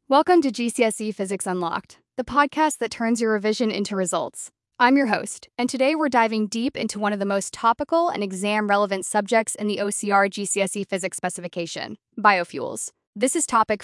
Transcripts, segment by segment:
Welcome to GCSE Physics Unlocked, the podcast that turns your revision into results. I'm your host, and today we're diving deep into one of the most topical and exam-relevant subjects in the OCR GCSE Physics specification, biofuels. This is topic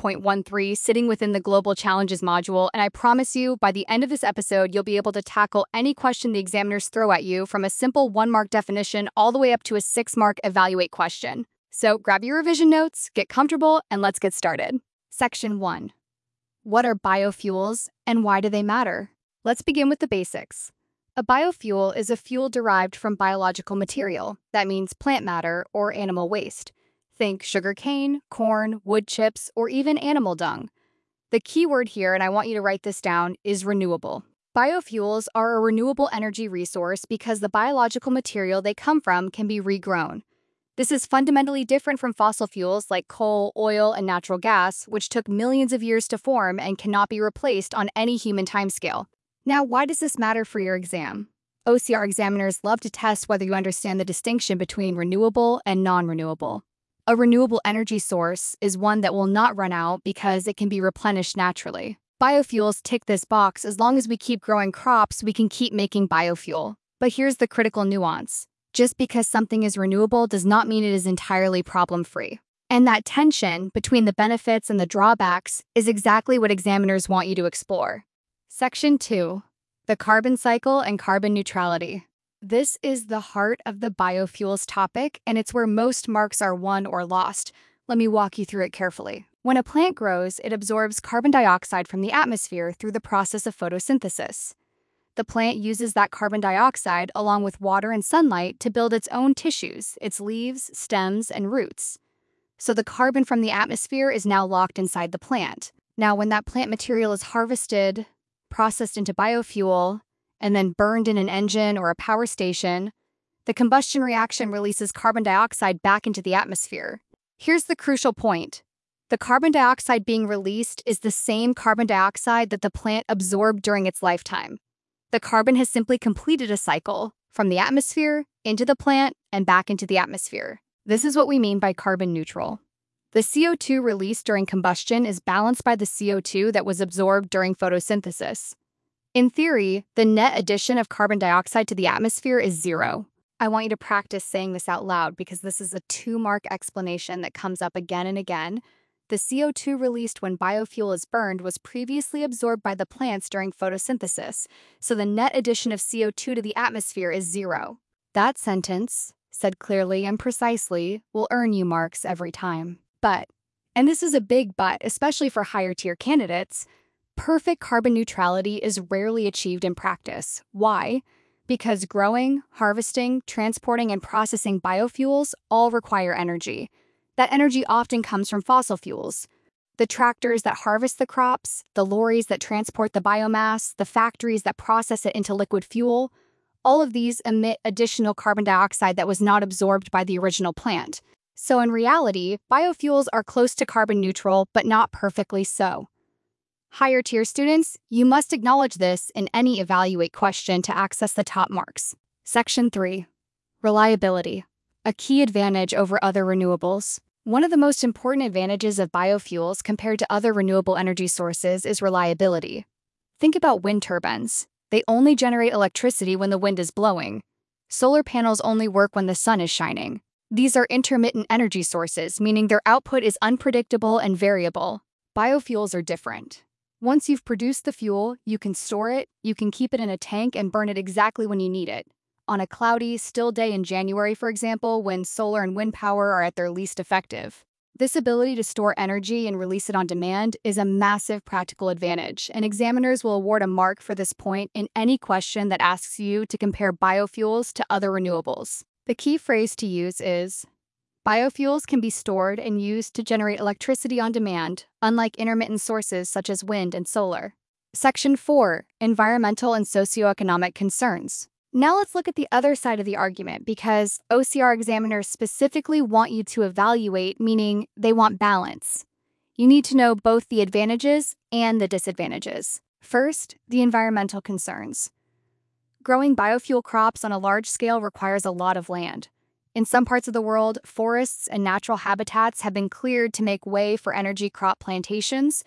5.13, sitting within the Global Challenges module, and I promise you, by the end of this episode, you'll be able to tackle any question the examiners throw at you, from a simple 1-mark definition all the way up to a 6-mark evaluate question. So grab your revision notes, get comfortable, and let's get started. Section 1. What are biofuels and why do they matter? Let's begin with the basics. A biofuel is a fuel derived from biological material, that means plant matter or animal waste. Think sugarcane, corn, wood chips, or even animal dung. The key word here, and I want you to write this down, is renewable. Biofuels are a renewable energy resource because the biological material they come from can be regrown. This is fundamentally different from fossil fuels like coal, oil, and natural gas, which took millions of years to form and cannot be replaced on any human timescale. Now, why does this matter for your exam? OCR examiners love to test whether you understand the distinction between renewable and non-renewable. A renewable energy source is one that will not run out because it can be replenished naturally. Biofuels tick this box. As long as we keep growing crops, we can keep making biofuel. But here's the critical nuance. Just because something is renewable does not mean it is entirely problem-free. And that tension between the benefits and the drawbacks is exactly what examiners want you to explore. Section 2. The carbon cycle and carbon neutrality. This is the heart of the biofuels topic, and it's where most marks are won or lost. Let me walk you through it carefully. When a plant grows, it absorbs carbon dioxide from the atmosphere through the process of photosynthesis. The plant uses that carbon dioxide along with water and sunlight to build its own tissues, its leaves, stems, and roots. So the carbon from the atmosphere is now locked inside the plant. Now, when that plant material is harvested, processed into biofuel, and then burned in an engine or a power station, the combustion reaction releases carbon dioxide back into the atmosphere. Here's the crucial point. The carbon dioxide being released is the same carbon dioxide that the plant absorbed during its lifetime. The carbon has simply completed a cycle from the atmosphere into the plant and back into the atmosphere. This is what we mean by carbon neutral. The CO2 released during combustion is balanced by the CO2 that was absorbed during photosynthesis. In theory, the net addition of carbon dioxide to the atmosphere is zero. I want you to practice saying this out loud because this is a 2-mark explanation that comes up again and again. The CO2 released when biofuel is burned was previously absorbed by the plants during photosynthesis, so the net addition of CO2 to the atmosphere is zero. That sentence, said clearly and precisely, will earn you marks every time. But, and this is a big but, especially for higher-tier candidates, perfect carbon neutrality is rarely achieved in practice. Why? Because growing, harvesting, transporting, and processing biofuels all require energy. That energy often comes from fossil fuels. The tractors that harvest the crops, the lorries that transport the biomass, the factories that process it into liquid fuel, all of these emit additional carbon dioxide that was not absorbed by the original plant. So in reality, biofuels are close to carbon neutral, but not perfectly so. Higher tier students, you must acknowledge this in any evaluate question to access the top marks. Section 3. Reliability. A key advantage over other renewables. One of the most important advantages of biofuels compared to other renewable energy sources is reliability. Think about wind turbines. They only generate electricity when the wind is blowing. Solar panels only work when the sun is shining. These are intermittent energy sources, meaning their output is unpredictable and variable. Biofuels are different. Once you've produced the fuel, you can store it, you can keep it in a tank and burn it exactly when you need it. On a cloudy, still day in January, for example, when solar and wind power are at their least effective. This ability to store energy and release it on demand is a massive practical advantage, and examiners will award a mark for this point in any question that asks you to compare biofuels to other renewables. The key phrase to use is, biofuels can be stored and used to generate electricity on demand, unlike intermittent sources such as wind and solar. Section 4. Environmental and socioeconomic concerns. Now let's look at the other side of the argument, because OCR examiners specifically want you to evaluate, meaning they want balance. You need to know both the advantages and the disadvantages. First, the environmental concerns. Growing biofuel crops on a large scale requires a lot of land. In some parts of the world, forests and natural habitats have been cleared to make way for energy crop plantations.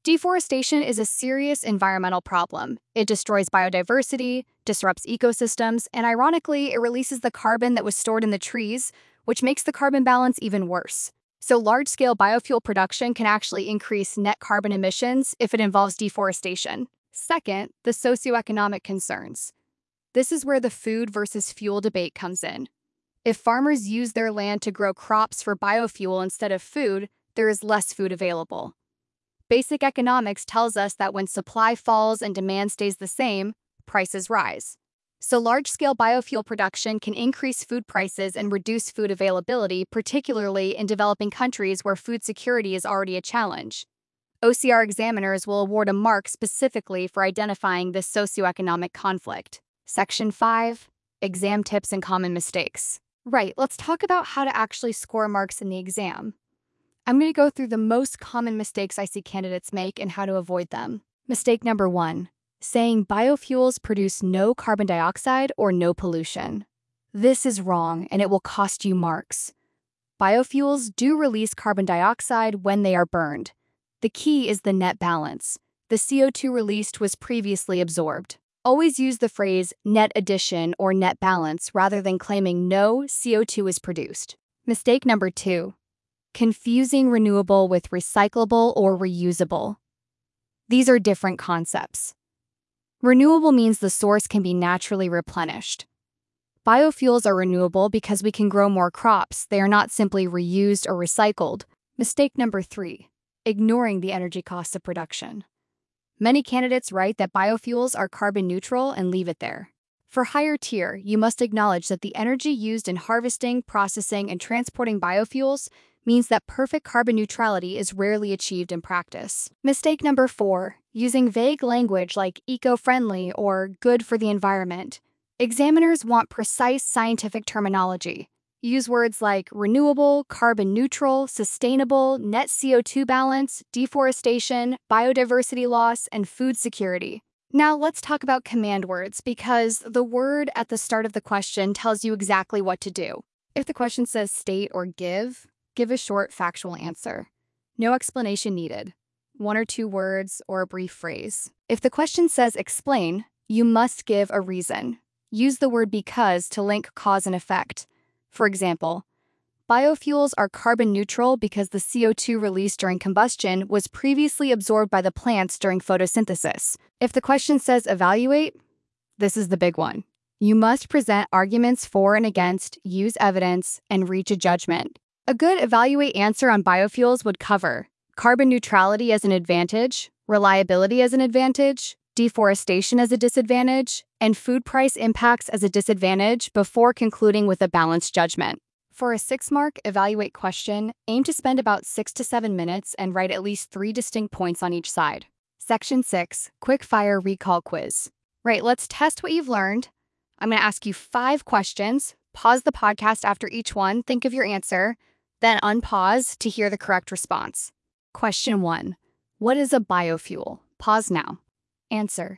Deforestation is a serious environmental problem. It destroys biodiversity, disrupts ecosystems, and ironically, it releases the carbon that was stored in the trees, which makes the carbon balance even worse. So large-scale biofuel production can actually increase net carbon emissions if it involves deforestation. Second, the socioeconomic concerns. This is where the food versus fuel debate comes in. If farmers use their land to grow crops for biofuel instead of food, there is less food available. Basic economics tells us that when supply falls and demand stays the same, prices rise. So large-scale biofuel production can increase food prices and reduce food availability, particularly in developing countries where food security is already a challenge. OCR examiners will award a mark specifically for identifying this socioeconomic conflict. Section 5, Exam Tips and Common Mistakes. Right, let's talk about how to actually score marks in the exam. I'm going to go through the most common mistakes I see candidates make and how to avoid them. Mistake number 1, saying biofuels produce no carbon dioxide or no pollution. This is wrong and it will cost you marks. Biofuels do release carbon dioxide when they are burned. The key is the net balance. The CO2 released was previously absorbed. Always use the phrase net addition or net balance rather than claiming no CO2 is produced. Mistake number 2, confusing renewable with recyclable or reusable. These are different concepts. Renewable means the source can be naturally replenished. Biofuels are renewable because we can grow more crops. They are not simply reused or recycled. Mistake number 3, ignoring the energy costs of production. Many candidates write that biofuels are carbon neutral and leave it there. For higher tier, you must acknowledge that the energy used in harvesting, processing, and transporting biofuels means that perfect carbon neutrality is rarely achieved in practice. Mistake number 4, using vague language like eco-friendly or good for the environment. Examiners want precise scientific terminology. Use words like renewable, carbon neutral, sustainable, net CO2 balance, deforestation, biodiversity loss, and food security. Now let's talk about command words because the word at the start of the question tells you exactly what to do. If the question says state or give a short factual answer. No explanation needed. 1 or 2 words or a brief phrase. If the question says explain, you must give a reason. Use the word because to link cause and effect. For example, biofuels are carbon neutral because the CO2 released during combustion was previously absorbed by the plants during photosynthesis. If the question says evaluate, this is the big one. You must present arguments for and against, use evidence, and reach a judgment. A good evaluate answer on biofuels would cover carbon neutrality as an advantage, reliability as an advantage, deforestation as a disadvantage, and food price impacts as a disadvantage before concluding with a balanced judgment. For a 6-mark evaluate question, aim to spend about 6 to 7 minutes and write at least 3 distinct points on each side. Section 6, quick-fire recall quiz. Right, let's test what you've learned. I'm going to ask you 5 questions. Pause the podcast after each one, think of your answer, then unpause to hear the correct response. Question 1, what is a biofuel? Pause now. Answer.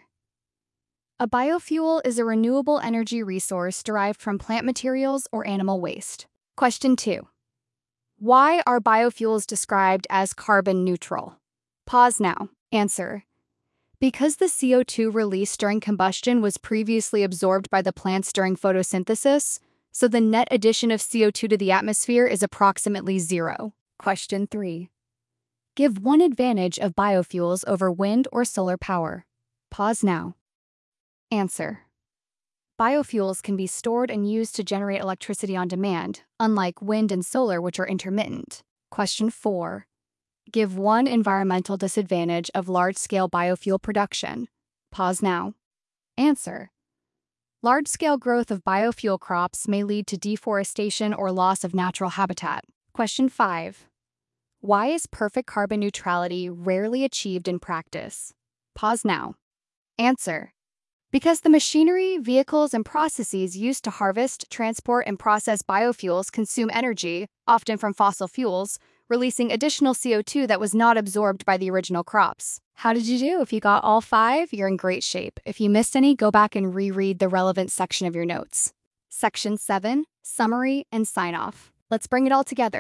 A biofuel is a renewable energy resource derived from plant materials or animal waste. Question 2. Why are biofuels described as carbon neutral? Pause now. Answer. Because the CO2 released during combustion was previously absorbed by the plants during photosynthesis, so the net addition of CO2 to the atmosphere is approximately 0. Question 3. Give one advantage of biofuels over wind or solar power. Pause now. Answer. Biofuels can be stored and used to generate electricity on demand, unlike wind and solar, which are intermittent. Question 4. Give one environmental disadvantage of large-scale biofuel production. Pause now. Answer. Large-scale growth of biofuel crops may lead to deforestation or loss of natural habitat. Question 5. Why is perfect carbon neutrality rarely achieved in practice? Pause now. Answer. Because the machinery, vehicles, and processes used to harvest, transport, and process biofuels consume energy, often from fossil fuels, releasing additional CO2 that was not absorbed by the original crops. How did you do? If you got all 5, you're in great shape. If you missed any, go back and reread the relevant section of your notes. Section 7, Summary and Sign-Off. Let's bring it all together.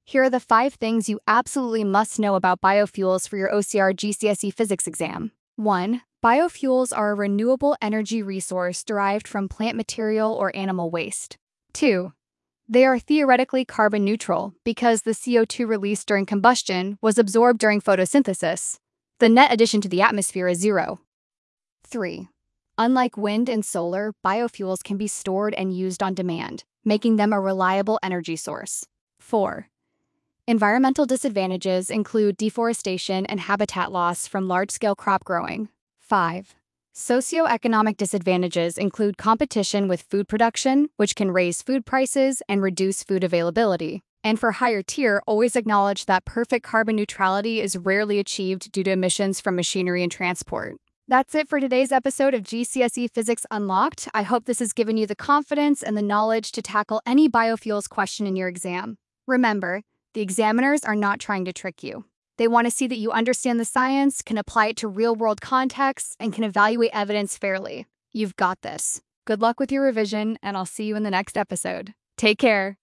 Here are the 5 things you absolutely must know about biofuels for your OCR GCSE physics exam. 1. Biofuels are a renewable energy resource derived from plant material or animal waste. 2. They are theoretically carbon neutral because the CO2 released during combustion was absorbed during photosynthesis. The net addition to the atmosphere is 0. 3. Unlike wind and solar, biofuels can be stored and used on demand, making them a reliable energy source. 4. Environmental disadvantages include deforestation and habitat loss from large-scale crop growing. 5. Socioeconomic disadvantages include competition with food production, which can raise food prices and reduce food availability. And for higher tier, always acknowledge that perfect carbon neutrality is rarely achieved due to emissions from machinery and transport. That's it for today's episode of GCSE Physics Unlocked. I hope this has given you the confidence and the knowledge to tackle any biofuels question in your exam. Remember, the examiners are not trying to trick you. They want to see that you understand the science, can apply it to real-world contexts, and can evaluate evidence fairly. You've got this. Good luck with your revision, and I'll see you in the next episode. Take care.